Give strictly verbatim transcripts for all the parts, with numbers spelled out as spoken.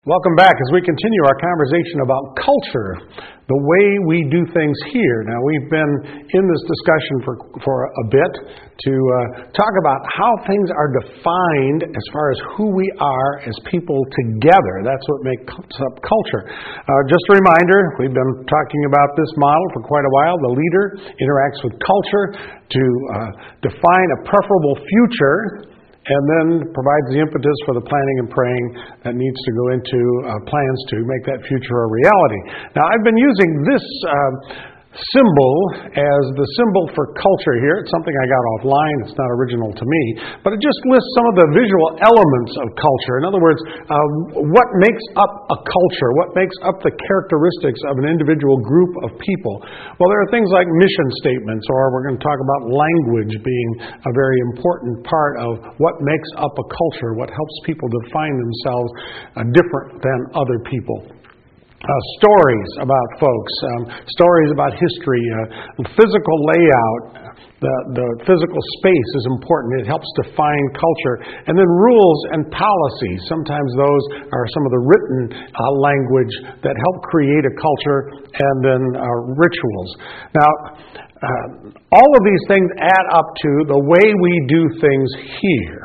Welcome back as we continue our conversation about culture, the way we do things here. Now, we've been in this discussion for for a bit to uh, talk about how things are defined as far as who we are as people together. That's what makes up culture. Uh, just a reminder, we've been talking about this model for quite a while. The leader interacts with culture to uh, define a preferable future, and then provides the impetus for the planning and praying that needs to go into uh, plans to make that future a reality. Now, I've been using this uh, symbol as the symbol for culture here. It's something I got offline. It's not original to me, but it just lists some of the visual elements of culture. In other words, uh, what makes up a culture? What makes up the characteristics of an individual group of people? Well, there are things like mission statements, or we're going to talk about language being a very important part of what makes up a culture, what helps people define themselves uh, different than other people. Uh, stories about folks, um, stories about history, uh, physical layout, the, the physical space is important. It helps define culture. And then rules and policies. Sometimes those are some of the written uh, language that help create a culture, and then uh, rituals. Now, uh, all of these things add up to the way we do things here.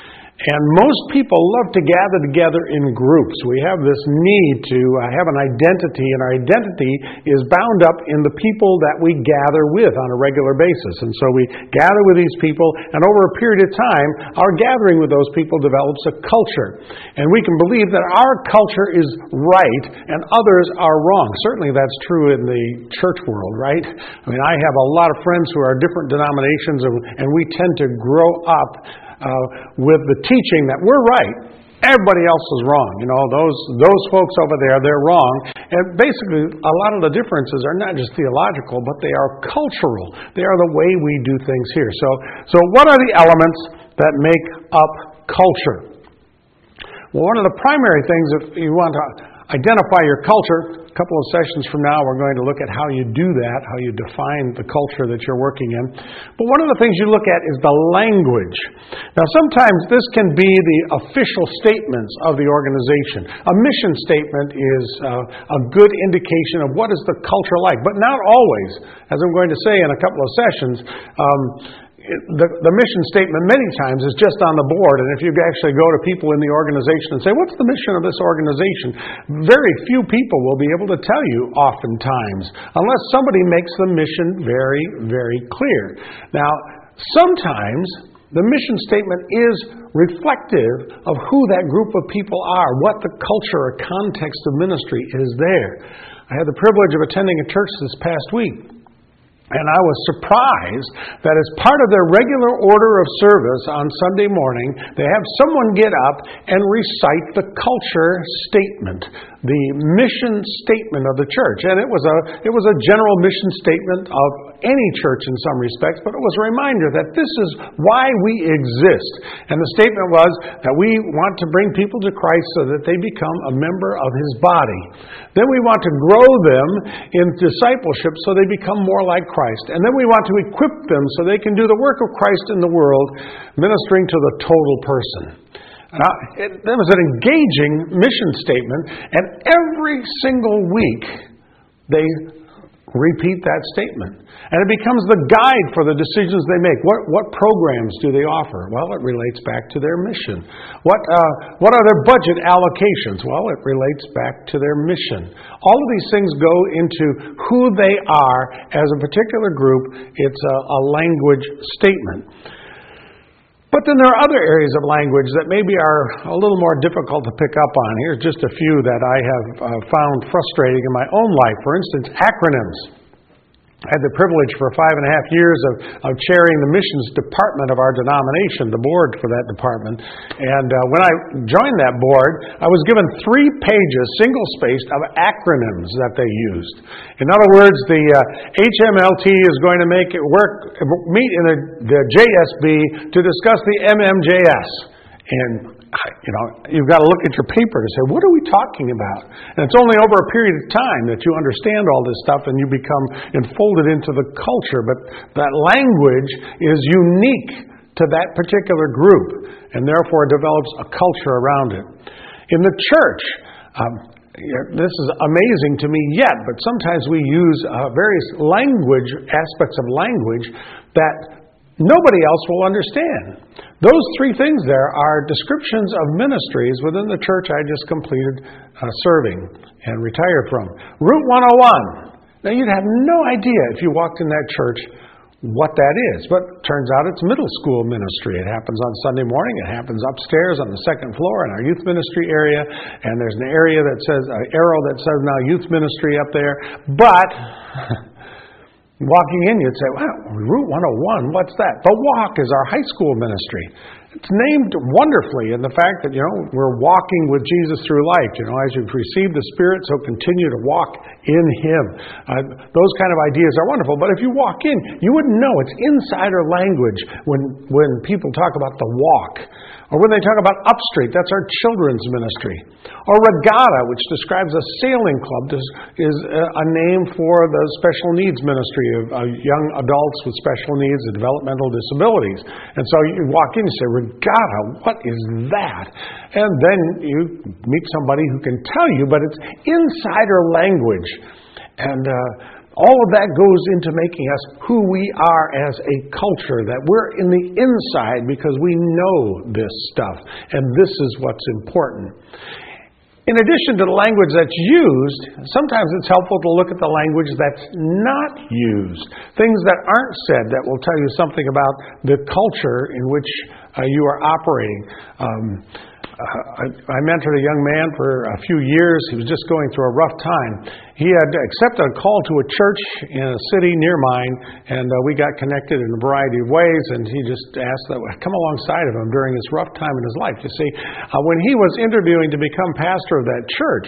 And most people love to gather together in groups. We have this need to uh, have an identity, and our identity is bound up in the people that we gather with on a regular basis. And so we gather with these people, and over a period of time, our gathering with those people develops a culture. And we can believe that our culture is right and others are wrong. Certainly that's true in the church world, right? I mean, I have a lot of friends who are different denominations, and, and we tend to grow up Uh, with the teaching that we're right, everybody else is wrong. You know, those those folks over there, they're wrong. And basically, a lot of the differences are not just theological, but they are cultural. They are the way we do things here. So, so what are the elements that make up culture? Well, one of the primary things, if you want to identify your culture, a couple of sessions from now we're going to look at how you do that, how you define the culture that you're working in. But one of the things you look at is the language. Now, sometimes this can be the official statements of the organization. A mission statement is uh, a good indication of what is the culture like, but not always. As I'm going to say in a couple of sessions, um, The, the mission statement many times is just on the board, and if you actually go to people in the organization and say, what's the mission of this organization? Very few people will be able to tell you oftentimes, unless somebody makes the mission very, very clear. Now, sometimes the mission statement is reflective of who that group of people are, what the culture or context of ministry is there. I had the privilege of attending a church this past week, and I was surprised that as part of their regular order of service on Sunday morning, they have someone get up and recite the culture statement, the mission statement of the church. And it was a it was a general mission statement of any church in some respects, but it was a reminder that this is why we exist. And the statement was that we want to bring people to Christ so that they become a member of His body. Then we want to grow them in discipleship so they become more like Christ. And then we want to equip them so they can do the work of Christ in the world, ministering to the total person. Now, it, that was an engaging mission statement, and every single week they repeat that statement. And it becomes the guide for the decisions they make. What what programs do they offer? Well, it relates back to their mission. What uh, what are their budget allocations? Well, it relates back to their mission. All of these things go into who they are as a particular group. It's a, a language statement. But then there are other areas of language that maybe are a little more difficult to pick up on. Here's just a few that I have uh, found frustrating in my own life. For instance, acronyms. I had the privilege for five and a half years of, of chairing the missions department of our denomination, the board for that department. And uh, when I joined that board, I was given three pages, single-spaced, of acronyms that they used. In other words, the uh, H M L T is going to make it work, meet in the, the J S B to discuss the M M J S. And you know, you've got to look at your paper to say, what are we talking about? And it's only over a period of time that you understand all this stuff and you become enfolded into the culture. But that language is unique to that particular group, and therefore develops a culture around it. In the church, Um, this is amazing to me yet, but sometimes we use uh, various language, aspects of language that nobody else will understand. Those three things there are descriptions of ministries within the church I just completed uh, serving and retired from. Route one oh one. Now, you'd have no idea if you walked in that church what that is, but it turns out it's middle school ministry. It happens on Sunday morning. It happens upstairs on the second floor in our youth ministry area, and there's an area that says, an arrow that says now youth ministry up there. But walking in, you'd say, wow, Route one oh one, what's that? The Walk is our high school ministry. It's named wonderfully in the fact that, you know, we're walking with Jesus through life. You know, as you've received the Spirit, so continue to walk in Him. Uh, those kind of ideas are wonderful. But if you walk in, you wouldn't know. It's insider language when, when people talk about the Walk. Or when they talk about Upstreet, that's our children's ministry. Or Regatta, which describes a sailing club, is a name for the special needs ministry of young adults with special needs and developmental disabilities. And so you walk in and say, Regatta, what is that? And then you meet somebody who can tell you, but it's insider language. And uh, all of that goes into making us who we are as a culture, that we're in the inside because we know this stuff, and this is what's important. In addition to the language that's used, sometimes it's helpful to look at the language that's not used. Things that aren't said that will tell you something about the culture in which uh, you are operating. Um, I, I mentored a young man for a few years. He was just going through a rough time. He had accepted a call to a church in a city near mine, and uh, we got connected in a variety of ways, and he just asked that I come alongside of him during this rough time in his life. You see, uh, when he was interviewing to become pastor of that church,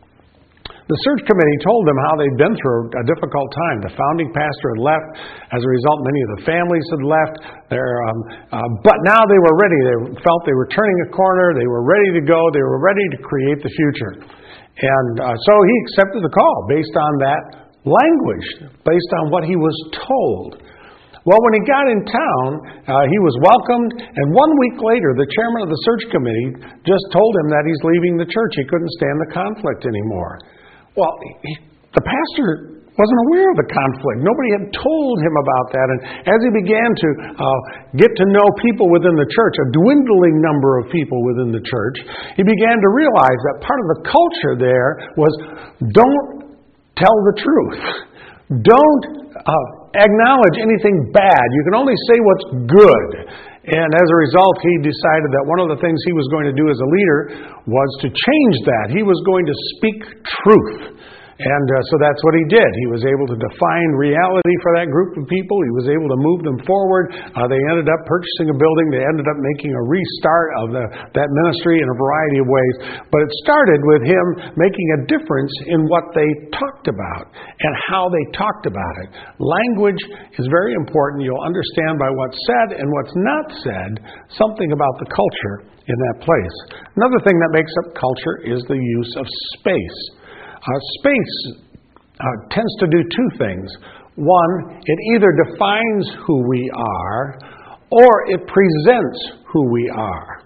the search committee told them how they'd been through a difficult time. The founding pastor had left. As a result, many of the families had left. Um, uh, but now they were ready. They felt they were turning a corner. They were ready to go. They were ready to create the future. And uh, so he accepted the call based on that language, based on what he was told. Well, when he got in town, uh, he was welcomed, and one week later, the chairman of the search committee just told him that he's leaving the church. He couldn't stand the conflict anymore. Well, he, the pastor wasn't aware of the conflict. Nobody had told him about that. And as he began to uh, get to know people within the church, a dwindling number of people within the church, he began to realize that part of the culture there was don't tell the truth. Don't uh, acknowledge anything bad. You can only say what's good. And as a result, he decided that one of the things he was going to do as a leader was to change that. He was going to speak truth. And uh, so that's what he did. He was able to define reality for that group of people. He was able to move them forward. Uh, they ended up purchasing a building. They ended up making a restart of the, that ministry in a variety of ways. But it started with him making a difference in what they talked about and how they talked about it. Language is very important. You'll understand by what's said and what's not said something about the culture in that place. Another thing that makes up culture is the use of space. Uh, space uh, tends to do two things. One, it either defines who we are or it presents who we are.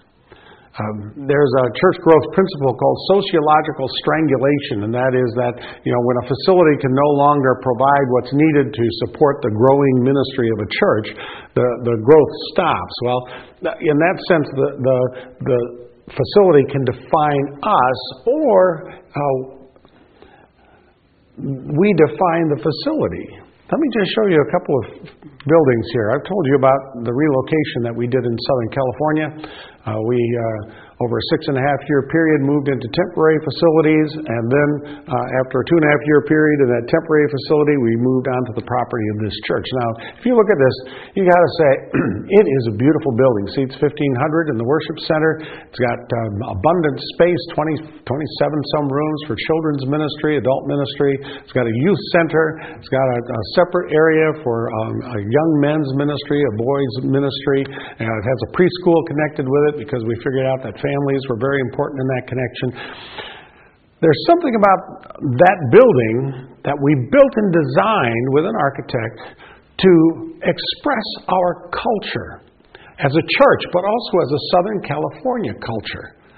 Um, there's a church growth principle called sociological strangulation, and that is that, you know, when a facility can no longer provide what's needed to support the growing ministry of a church, the, the growth stops. Well, in that sense, the, the, the facility can define us, or uh, we define the facility. Let me just show you a couple of buildings here. I've told you about the relocation that we did in Southern California. Uh, we, uh, over a six and a half year period, moved into temporary facilities, and then uh, after a two and a half year period in that temporary facility, we moved onto the property of this church. Now, if you look at this, you got to say it is a beautiful building. Seats fifteen hundred in the worship center. It's got um, abundant space, twenty, twenty-seven some rooms for children's ministry, adult ministry. It's got a youth center. It's got a, a separate area for um, a young men's ministry, a boys' ministry. Uh, it has a preschool connected with it because we figured out that families were very important in that connection. There's something about that building that we built and designed with an architect to express our culture as a church, but also as a Southern California culture.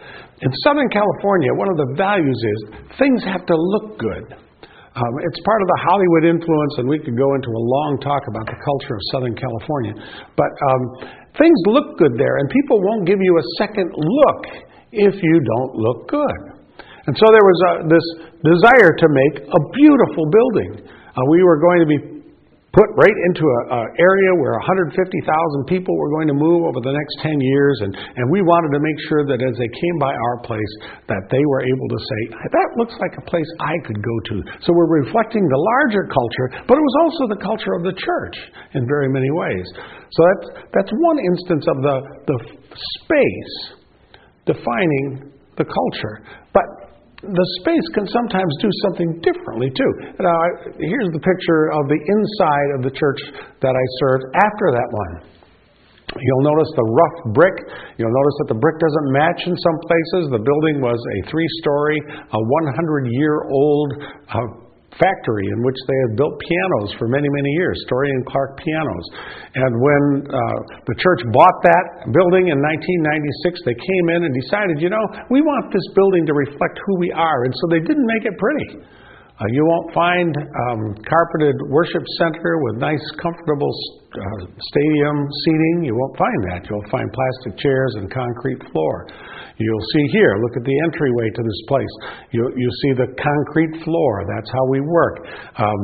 In Southern California, one of the values is things have to look good. Um, it's part of the Hollywood influence, and we could go into a long talk about the culture of Southern California. But um, things look good there, and people won't give you a second look if you don't look good. And so there was a, this desire to make a beautiful building. Uh, we were going to be put right into an area where one hundred fifty thousand people were going to move over the next ten years, and, and we wanted to make sure that as they came by our place, that they were able to say, that looks like a place I could go to. So we're reflecting the larger culture, but it was also the culture of the church in very many ways. So that's, that's one instance of the, the space defining the culture. But the space can sometimes do something differently too. Now, here's the picture of the inside of the church that I served after that one. You'll notice the rough brick. You'll notice that the brick doesn't match in some places. The building was a three-story, a one hundred year old uh, factory in which they had built pianos for many, many years, Story and Clark pianos. And when uh, the church bought that building in nineteen ninety-six, they came in and decided, you know, we want this building to reflect who we are. And so they didn't make it pretty. Uh, you won't find um, carpeted worship center with nice, comfortable uh, stadium seating. You won't find that. You'll find plastic chairs and concrete floor. You'll see here, look at the entryway to this place. You you see the concrete floor. That's how we work. Um,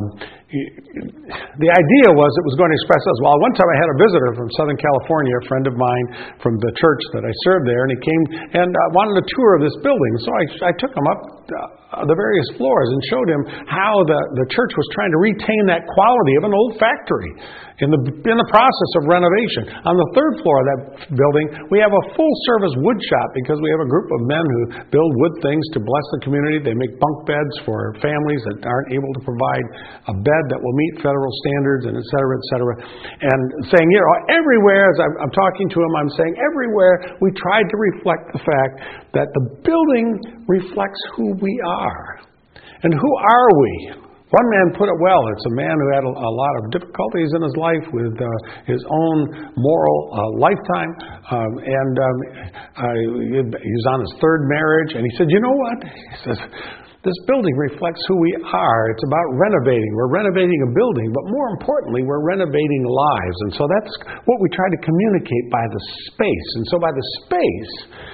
the idea was it was going to express us. Well, one time I had a visitor from Southern California, a friend of mine from the church that I served there, and he came and uh, wanted a tour of this building. So I, I took him up uh, the various floors and showed him how the, the church was trying to retain that quality of an old factory in the in the process of renovation. On the third floor of that building, we have a full-service wood shop because we have a group of men who build wood things to bless the community. They make bunk beds for families that aren't able to provide a bed that will meet federal standards, and et cetera, et cetera. And saying, you know, everywhere, as I'm, I'm talking to him, I'm saying everywhere we tried to reflect the fact that the building reflects who we are. And who are we? One man put it well. It's a man who had a, a lot of difficulties in his life with uh, his own moral uh, lifetime. Um, and um, uh, he was on his third marriage. And he said, you know what? He says, this building reflects who we are. It's about renovating. We're renovating a building, but more importantly, we're renovating lives. And so that's what we try to communicate by the space. And so by the space,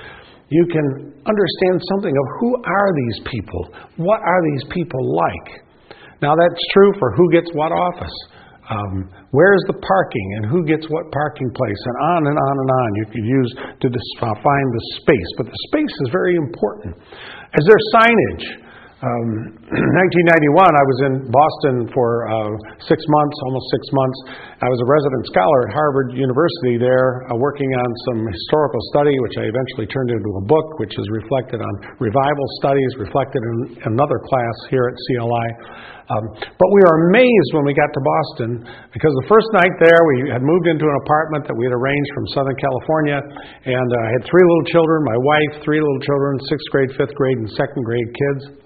you can understand something of who are these people? What are these people like? Now that's true for who gets what office. Um, where's the parking and who gets what parking place, and on and on and on you could use to define the space. But the space is very important. Is there signage? Um, nineteen ninety-one, I was in Boston for uh, six months, almost six months. I was a resident scholar at Harvard University there, uh, working on some historical study, which I eventually turned into a book, which is reflected on revival studies, reflected in another class here at C L I. Um, but we were amazed when we got to Boston, because the first night there, we had moved into an apartment that we had arranged from Southern California, and uh, I had three little children, my wife, three little children, sixth grade, fifth grade, and second grade kids.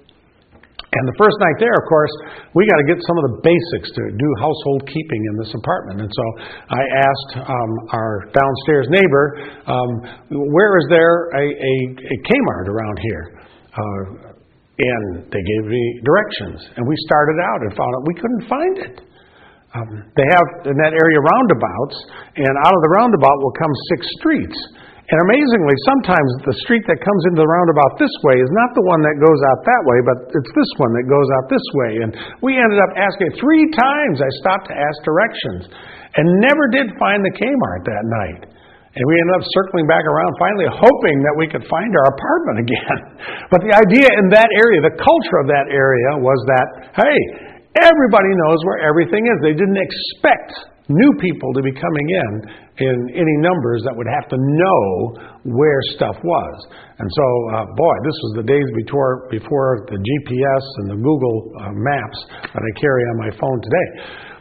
And the first night there, of course, we got to get some of the basics to do household keeping in this apartment. And so I asked um, our downstairs neighbor, um, where is there a, a, a Kmart around here? Uh, and they gave me directions. And we started out and found out we couldn't find it. Um, they have in that area roundabouts, and out of the roundabout will come six streets. And amazingly, sometimes the street that comes into the roundabout this way is not the one that goes out that way, but it's this one that goes out this way. And we ended up asking three times. I stopped to ask directions and never did find the Kmart that night. And we ended up circling back around, finally hoping that we could find our apartment again. But the idea in that area, the culture of that area was that, hey, everybody knows where everything is. They didn't expect new people to be coming in in any numbers that would have to know where stuff was. And so, uh, boy, this was the days before before the G P S and the Google uh, Maps that I carry on my phone today.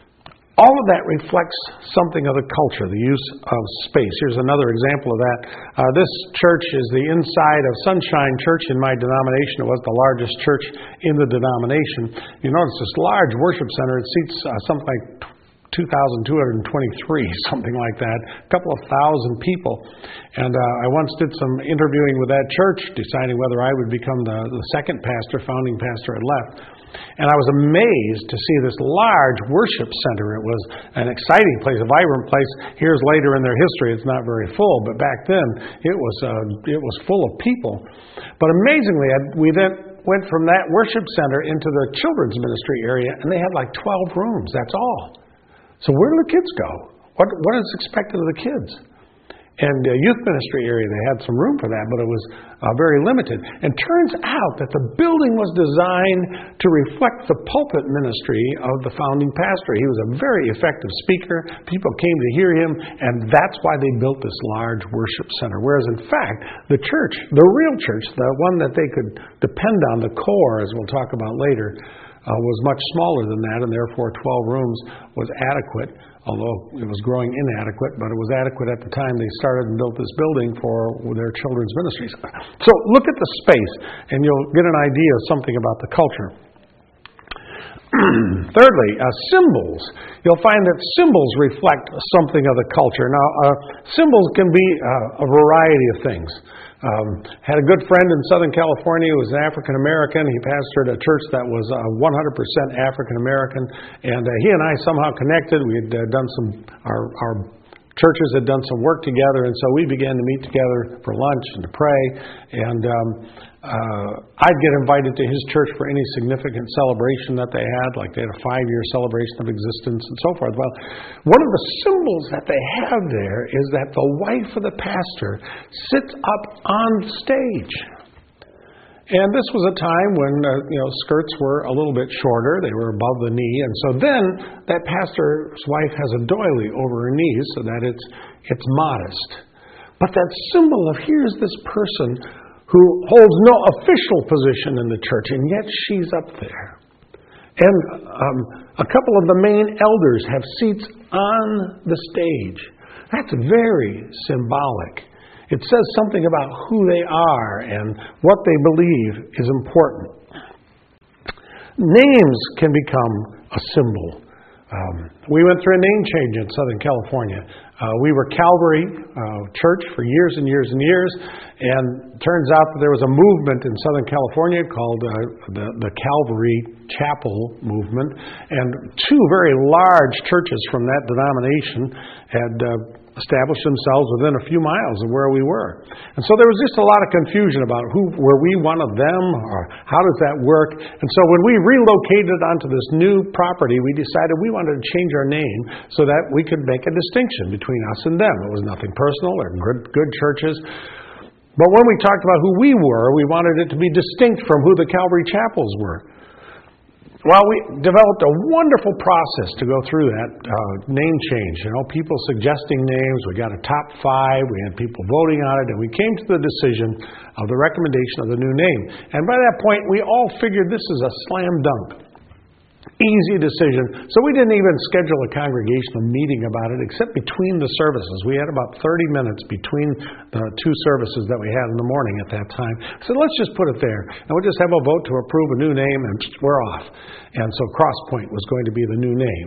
All of that reflects something of the culture, the use of space. Here's another example of that. Uh, this church is the inside of Sunshine Church in my denomination. It was the largest church in the denomination. You notice this large worship center. It seats uh, something like two thousand two hundred twenty-three, something like that, a couple of thousand people. And uh, I once did some interviewing with that church, deciding whether I would become the, the second pastor, founding pastor had left. And I was amazed to see this large worship center. It was an exciting place, a vibrant place. Years later in their history, it's not very full, but back then it was uh, it was full of people. But amazingly, we then went from that worship center into the children's ministry area, and they had like twelve rooms. That's all. So where do the kids go? What what is expected of the kids? And the youth ministry area, they had some room for that, but it was uh, very limited. And turns out that the building was designed to reflect the pulpit ministry of the founding pastor. He was a very effective speaker. People came to hear him, and that's why they built this large worship center. Whereas, in fact, the church, the real church, the one that they could depend on, the core, as we'll talk about later, uh, was much smaller than that, and therefore twelve rooms was adequate. Although it was growing inadequate, but it was adequate at the time they started and built this building for their children's ministries. So look at the space, and you'll get an idea of something about the culture. Thirdly, uh, symbols. You'll find that symbols reflect something of the culture. Now, uh, symbols can be uh, a variety of things. Um, had a good friend in Southern California who was an African American. He pastored a church that was uh, one hundred percent African American, and uh, he and I somehow connected. We had uh, done some our our churches had done some work together, and so we began to meet together for lunch and to pray. And um, uh, I'd get invited to his church for any significant celebration that they had, like they had a five-year celebration of existence and so forth. Well, one of the symbols that they have there is that the wife of the pastor sits up on stage. And this was a time when uh, you know skirts were a little bit shorter; they were above the knee, and so then that pastor's wife has a doily over her knees so that it's it's modest. But that symbol of here's this person who holds no official position in the church, and yet she's up there. And um, a couple of the main elders have seats on the stage. That's very symbolic. It says something about who they are and what they believe is important. Names can become a symbol. Um, we went through a name change in Southern California. Uh, we were Calvary uh, Church for years and years and years, and it turns out that there was a movement in Southern California called uh, the, the Calvary Chapel movement, and two very large churches from that denomination had uh, established themselves within a few miles of where we were. And so there was just a lot of confusion about who were we one of them, or how does that work? And so when we relocated onto this new property, we decided we wanted to change our name so that we could make a distinction between us and them. It was nothing personal. They're good, good churches. But when we talked about who we were, we wanted it to be distinct from who the Calvary Chapels were. Well, we developed a wonderful process to go through that uh, name change. You know, people suggesting names. We got a top five. We had people voting on it, and we came to the decision of the recommendation of the new name. And by that point, we all figured this is a slam dunk. Easy decision. So we didn't even schedule a congregational meeting about it, except between the services. We had about thirty minutes between the two services that we had in the morning at that time. So let's just put it there. And we'll just have a vote to approve a new name, and we're off. And so Crosspoint was going to be the new name.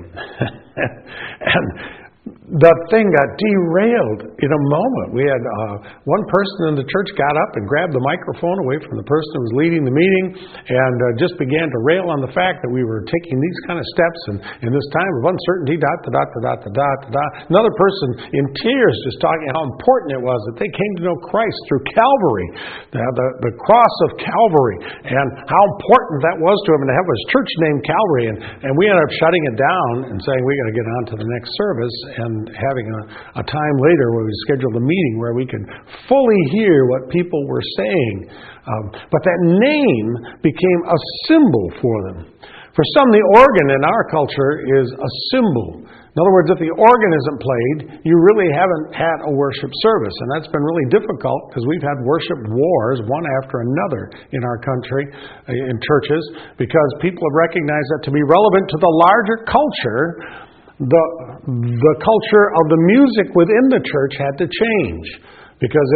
And the thing got derailed in a moment. We had uh, one person in the church got up and grabbed the microphone away from the person who was leading the meeting and uh, just began to rail on the fact that we were taking these kind of steps and in this time of uncertainty, dot, dot, dot, dot, dot, dot. Another person in tears just talking how important it was that they came to know Christ through Calvary, the, the, the cross of Calvary, and how important that was to him, and to have his church named Calvary. And, and we ended up shutting it down and saying we got to get on to the next service, and having a, a time later where we scheduled a meeting where we could fully hear what people were saying. Um, but that name became a symbol for them. For some, the organ in our culture is a symbol. In other words, if the organ isn't played, you really haven't had a worship service. And that's been really difficult because we've had worship wars, one after another, in our country, in churches, because people have recognized that to be relevant to the larger culture, The, the culture of the music within the church had to change. Because in an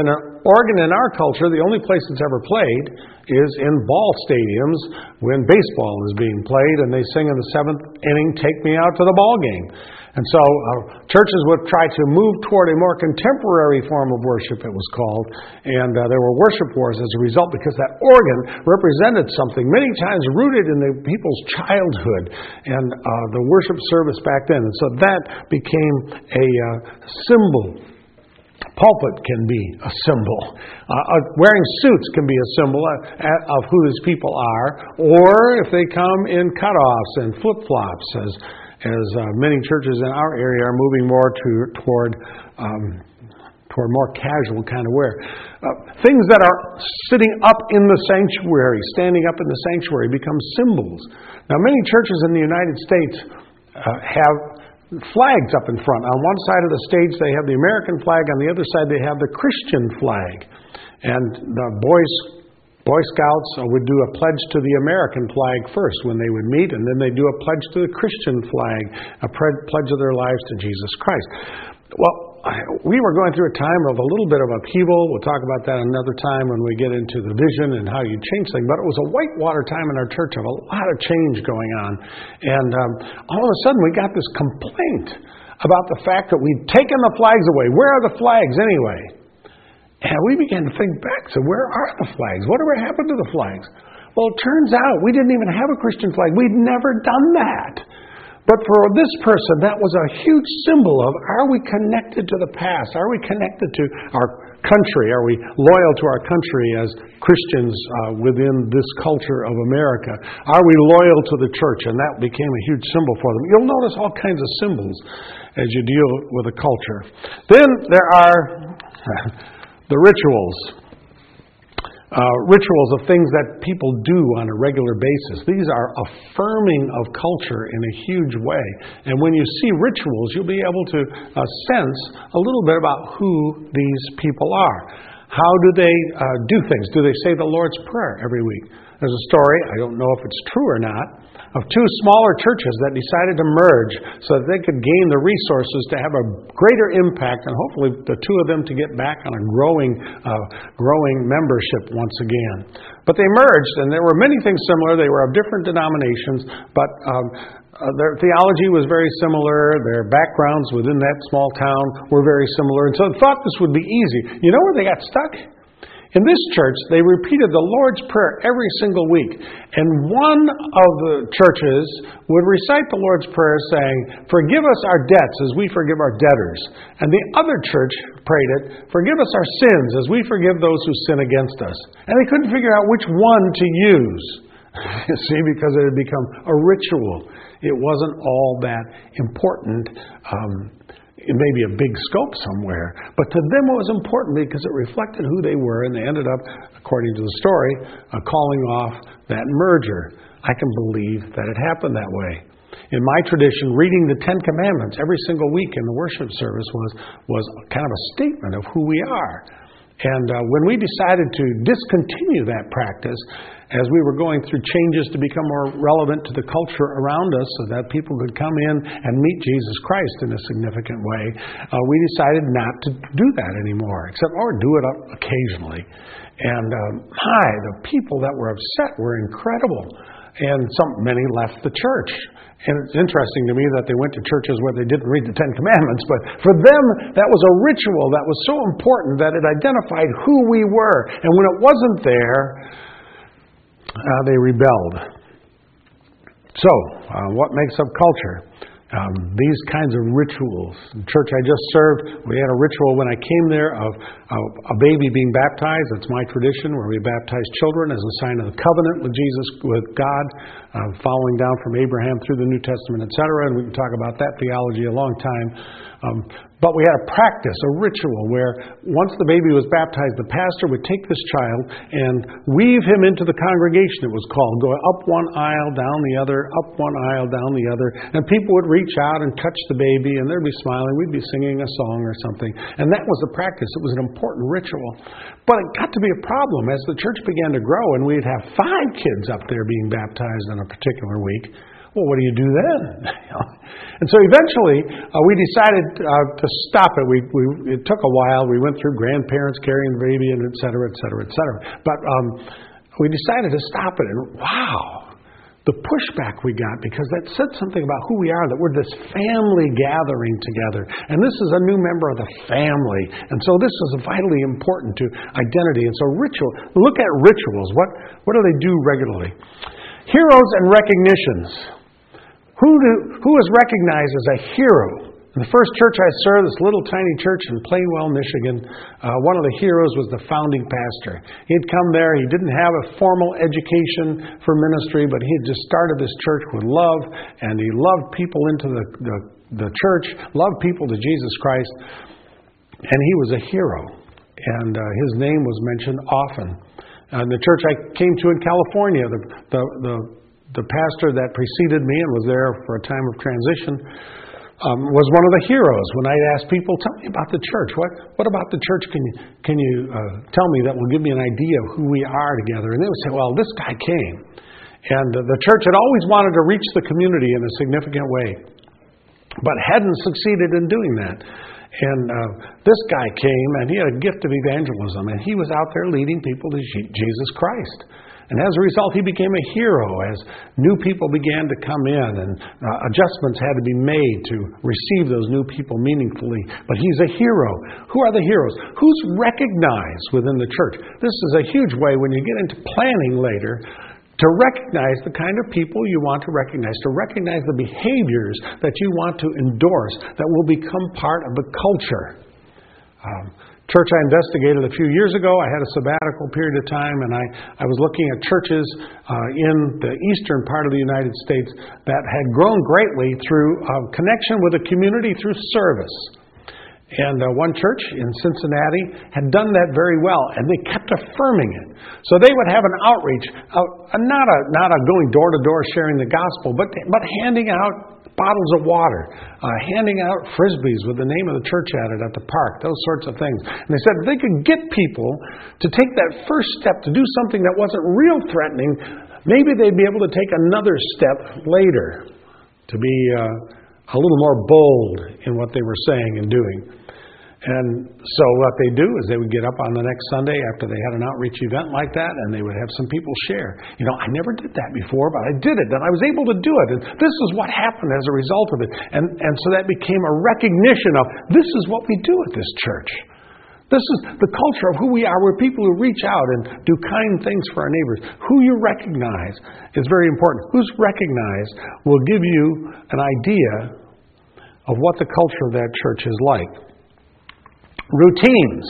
Organ in our culture, the only place it's ever played is in ball stadiums when baseball is being played and they sing in the seventh inning, "Take me out to the ball game." And so uh, churches would try to move toward a more contemporary form of worship, it was called, and uh, there were worship wars as a result because that organ represented something many times rooted in the people's childhood and uh, the worship service back then. And so that became a uh, symbol. Pulpit can be a symbol. Uh, uh, wearing suits can be a symbol uh, of who these people are, or if they come in cutoffs and flip-flops, as as uh, many churches in our area are moving more to, toward um, toward more casual kind of wear. Uh, things that are sitting up in the sanctuary, standing up in the sanctuary, become symbols. Now, many churches in the United States uh, have flags up in front. On one side of the stage they have the American flag, on the other side they have the Christian flag. And the boys, Boy Scouts would do a pledge to the American flag first when they would meet, and then they do a pledge to the Christian flag, a pledge of their lives to Jesus Christ. Well, we were going through a time of a little bit of upheaval. We'll talk about that another time when we get into the vision and how you change things. But it was a whitewater time in our church of a lot of change going on. And um, all of a sudden we got this complaint about the fact that we'd taken the flags away. Where are the flags anyway? And we began to think back. So where are the flags? Whatever happened to the flags? Well, it turns out we didn't even have a Christian flag. We'd never done that. But for this person, that was a huge symbol of, are we connected to the past? Are we connected to our country? Are we loyal to our country as Christians uh, within this culture of America? Are we loyal to the church? And that became a huge symbol for them. You'll notice all kinds of symbols as you deal with a culture. Then there are the rituals. Uh, rituals of things that people do on a regular basis. These are affirming of culture in a huge way. And when you see rituals, you'll be able to uh, sense a little bit about who these people are. How do they uh, do things? Do they say the Lord's Prayer every week? There's a story, I don't know if it's true or not, of two smaller churches that decided to merge so that they could gain the resources to have a greater impact, and hopefully the two of them to get back on a growing uh, growing membership once again. But they merged, and there were many things similar. They were of different denominations, but um, uh, their theology was very similar. Their backgrounds within that small town were very similar, and so they thought this would be easy. You know where they got stuck? In this church, they repeated the Lord's Prayer every single week. And one of the churches would recite the Lord's Prayer saying, "Forgive us our debts as we forgive our debtors." And the other church prayed it, "Forgive us our sins as we forgive those who sin against us." And they couldn't figure out which one to use. You see, because it had become a ritual. It wasn't all that important. Um, It may be a big scope somewhere, but to them it was important because it reflected who they were, and they ended up, according to the story, uh, calling off that merger. I can believe that it happened that way. In my tradition, reading the Ten Commandments every single week in the worship service was, was kind of a statement of who we are. And uh, when we decided to discontinue that practice, as we were going through changes to become more relevant to the culture around us so that people could come in and meet Jesus Christ in a significant way, uh, we decided not to do that anymore, except or do it occasionally. And um, my, the people that were upset were incredible. And some many left the church. And it's interesting to me that they went to churches where they didn't read the Ten Commandments, but for them, that was a ritual that was so important that it identified who we were. And when it wasn't there, uh, they rebelled. So, uh, what makes up culture? Um, these kinds of rituals. The church I just served, we had a ritual when I came there of, of a baby being baptized. That's my tradition, where we baptize children as a sign of the covenant with Jesus, with God, uh, following down from Abraham through the New Testament, et cetera. And we can talk about that theology a long time. Um, but we had a practice, a ritual, where once the baby was baptized, the pastor would take this child and weave him into the congregation, it was called, going up one aisle, down the other, up one aisle, down the other. And people would reach out and touch the baby, and they'd be smiling. We'd be singing a song or something. And that was the practice. It was an important ritual. But it got to be a problem as the church began to grow, and we'd have five kids up there being baptized in a particular week. Well, what do you do then? And so eventually, uh, we decided uh, to stop it. We, we, it took a while. We went through grandparents carrying the baby, and et cetera, et cetera, et cetera. But um, we decided to stop it. And wow, the pushback we got, because that said something about who we are, that we're this family gathering together. And this is a new member of the family. And so this is vitally important to identity. And so ritual, look at rituals. What, what do they do regularly? Heroes and recognitions. Who, do, who is recognized as a hero? In the first church I served, this little tiny church in Plainwell, Michigan, uh, one of the heroes was the founding pastor. He had come there. He didn't have a formal education for ministry, but he had just started this church with love, and he loved people into the, the, the church, loved people to Jesus Christ, and he was a hero. And uh, his name was mentioned often. And the church I came to in California, the, the, the The pastor that preceded me and was there for a time of transition um, was one of the heroes. When I'd ask people, tell me about the church. What what about the church can you, can you uh, tell me that will give me an idea of who we are together? And they would say, well, this guy came. And uh, the church had always wanted to reach the community in a significant way, but hadn't succeeded in doing that. And uh, this guy came, and he had a gift of evangelism, and he was out there leading people to Jesus Christ. And as a result, he became a hero as new people began to come in, and uh, adjustments had to be made to receive those new people meaningfully. But he's a hero. Who are the heroes? Who's recognized within the church? This is a huge way when you get into planning later to recognize the kind of people you want to recognize, to recognize the behaviors that you want to endorse that will become part of the culture. Um, Church I investigated a few years ago. I had a sabbatical period of time, and I, I was looking at churches uh, in the eastern part of the United States that had grown greatly through uh, connection with the community through service. And uh, one church in Cincinnati had done that very well, and they kept affirming it. So they would have an outreach, uh, not a not a going door to door sharing the gospel, but but handing out bottles of water, uh, handing out frisbees with the name of the church at it at the park, those sorts of things. And they said if they could get people to take that first step to do something that wasn't real threatening, maybe they'd be able to take another step later to be uh, a little more bold in what they were saying and doing. And so what they do is they would get up on the next Sunday after they had an outreach event like that, and they would have some people share. You know, I never did that before, but I did it, and I was able to do it. And this is what happened as a result of it. And, and so that became a recognition of this is what we do at this church. This is the culture of who we are. We're people who reach out and do kind things for our neighbors. Who you recognize is very important. Who's recognized will give you an idea of what the culture of that church is like. Routines.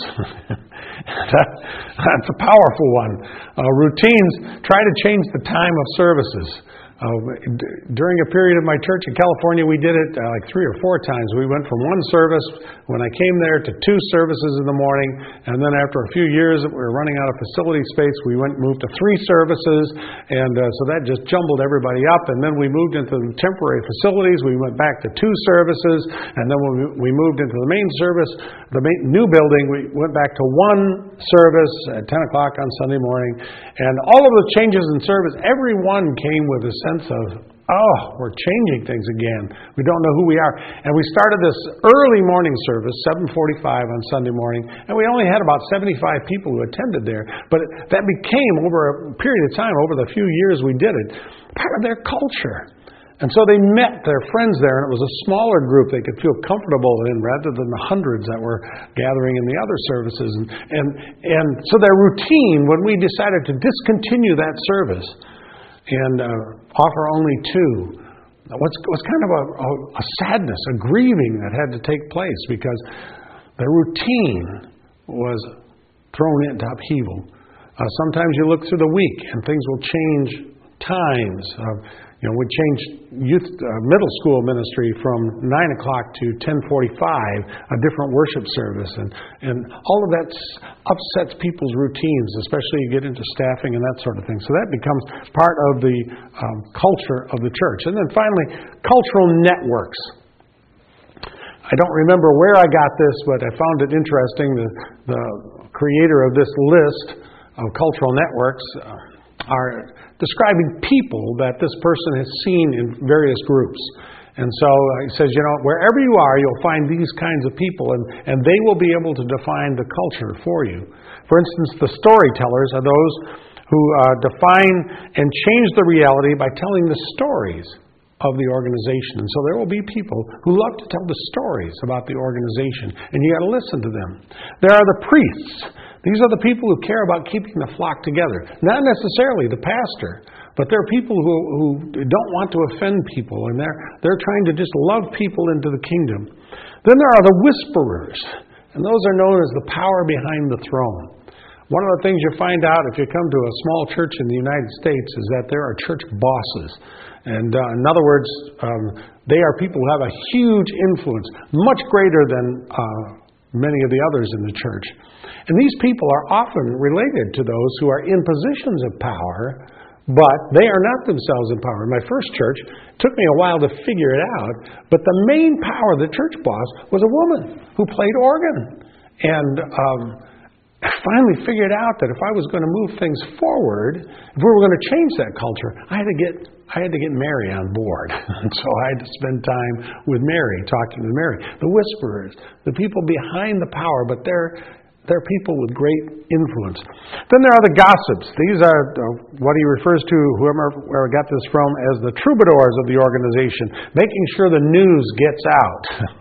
that, that's a powerful one. Uh, routines try to change the time of services. Uh, d- during a period of my church in California, we did it uh, like three or four times. We went from one service when I came there to two services in the morning, and then after a few years we were running out of facility space, we went moved to three services, and uh, so that just jumbled everybody up. And then we moved into the temporary facilities. We went back to two services, and then when we moved into the main service, the main, new building, we went back to one service at ten o'clock on Sunday morning. And all of the changes in service, everyone came with a sense of, oh, we're changing things again. We don't know who we are. And we started this early morning service, seven forty-five on Sunday morning, and we only had about seventy-five people who attended there. But that became, over a period of time, over the few years we did it, part of their culture. And so they met their friends there, and it was a smaller group they could feel comfortable in rather than the hundreds that were gathering in the other services. And, and, and so their routine, when we decided to discontinue that service and uh, offer only two, was, was kind of a, a, a sadness, a grieving that had to take place because the routine was thrown into upheaval. Uh, sometimes you look through the week and things will change times. Uh, You know, we changed youth uh, middle school ministry from nine o'clock to ten forty-five, a different worship service, and and all of that upsets people's routines, especially you get into staffing and that sort of thing. So that becomes part of the um, culture of the church. And then finally, cultural networks. I don't remember where I got this, but I found it interesting. The the creator of this list of cultural networks. Uh, are describing people that this person has seen in various groups. And so uh, he says, you know, wherever you are, you'll find these kinds of people, and, and they will be able to define the culture for you. For instance, the storytellers are those who uh, define and change the reality by telling the stories of the organization. And so there will be people who love to tell the stories about the organization, and you got to listen to them. There are the priests. These are the people who care about keeping the flock together. Not necessarily the pastor, but there are people who, who don't want to offend people, and they're, they're trying to just love people into the kingdom. Then there are the whisperers, and those are known as the power behind the throne. One of the things you find out if you come to a small church in the United States is that there are church bosses. And uh, in other words, um, they are people who have a huge influence, much greater than uh, many of the others in the church. And these people are often related to those who are in positions of power, but they are not themselves in power. In my first church, it took me a while to figure it out, but the main power of the church boss was a woman who played organ. And um, I finally figured out that if I was going to move things forward, if we were going to change that culture, I had to get I had to get Mary on board. And so I had to spend time with Mary, talking with Mary. The whisperers, the people behind the power, but they're they're people with great influence. Then there are the gossips. These are uh, what he refers to, whoever where I got this from, as the troubadours of the organization, making sure the news gets out.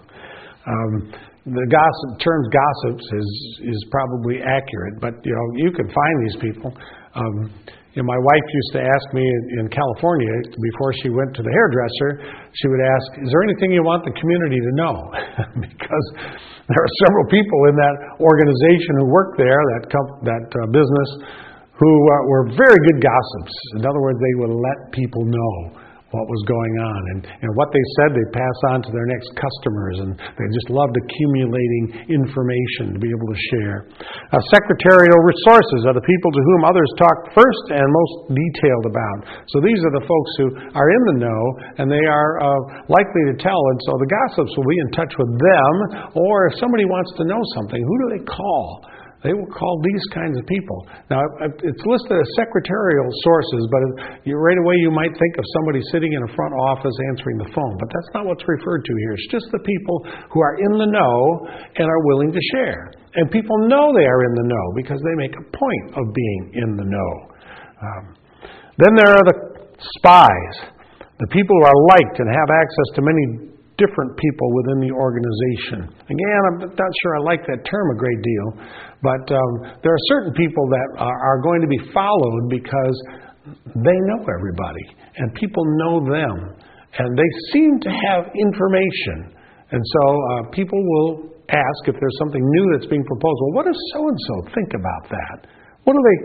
um, The gossip term gossips is is probably accurate, but you know you can find these people. Um, you know, my wife used to ask me in, in California before she went to the hairdresser. She would ask, "Is there anything you want the community to know?" Because there are several people in that organization who work there, that comp- that uh, business, who uh, were very good gossips. In other words, they would let people know what was going on. And, and what they said, they pass on to their next customers, and they just loved accumulating information to be able to share. Uh, secretarial resources are the people to whom others talk first and most detailed about. So these are the folks who are in the know, and they are uh, likely to tell. And so the gossips will be in touch with them, or if somebody wants to know something, who do they call? They will call these kinds of people. Now, it's listed as secretarial sources, but right away you might think of somebody sitting in a front office answering the phone. But that's not what's referred to here. It's just the people who are in the know and are willing to share. And people know they are in the know because they make a point of being in the know. Um, then there are the spies, the people who are liked and have access to many different people within the organization. Again, I'm not sure I like that term a great deal, but um, there are certain people that are, are going to be followed because they know everybody, and people know them, and they seem to have information. And so uh, people will ask if there's something new that's being proposed. Well, what does so-and-so think about that? What do they,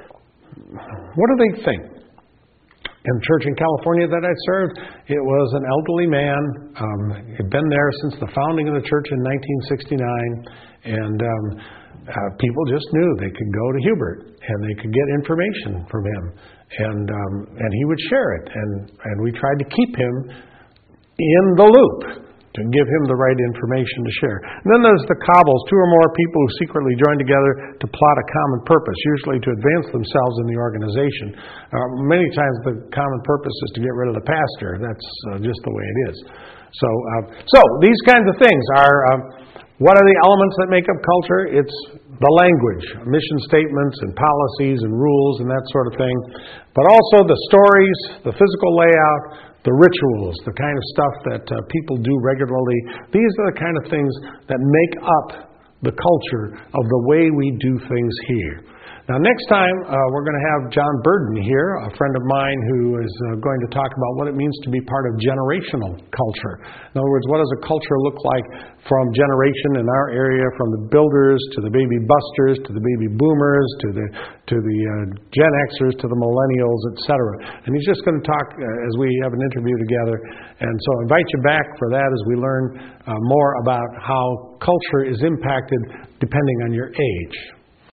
what do they think? In the church in California that I served, it was an elderly man. Um, he'd been there since the founding of the church in nineteen sixty-nine, and um, uh, people just knew they could go to Hubert and they could get information from him, and um, and he would share it, and and we tried to keep him in the loop, to give him the right information to share. And then there's the cobbles, two or more people who secretly join together to plot a common purpose, usually to advance themselves in the organization. Uh, many times the common purpose is to get rid of the pastor. That's uh, just the way it is. So, uh, so these kinds of things are, uh, what are the elements that make up culture? It's the language, mission statements and policies and rules and that sort of thing. But also the stories, the physical layout, the rituals, the kind of stuff that uh, people do regularly. These are the kind of things that make up the culture of the way we do things here. Now, next time, uh, we're going to have John Burden here, a friend of mine who is uh, going to talk about what it means to be part of generational culture. In other words, what does a culture look like from generation in our area, from the builders to the baby busters to the baby boomers to the to the uh, Gen Xers to the millennials, et cetera. And he's just going to talk uh, as we have an interview together. And so I invite you back for that as we learn uh, more about how culture is impacted depending on your age.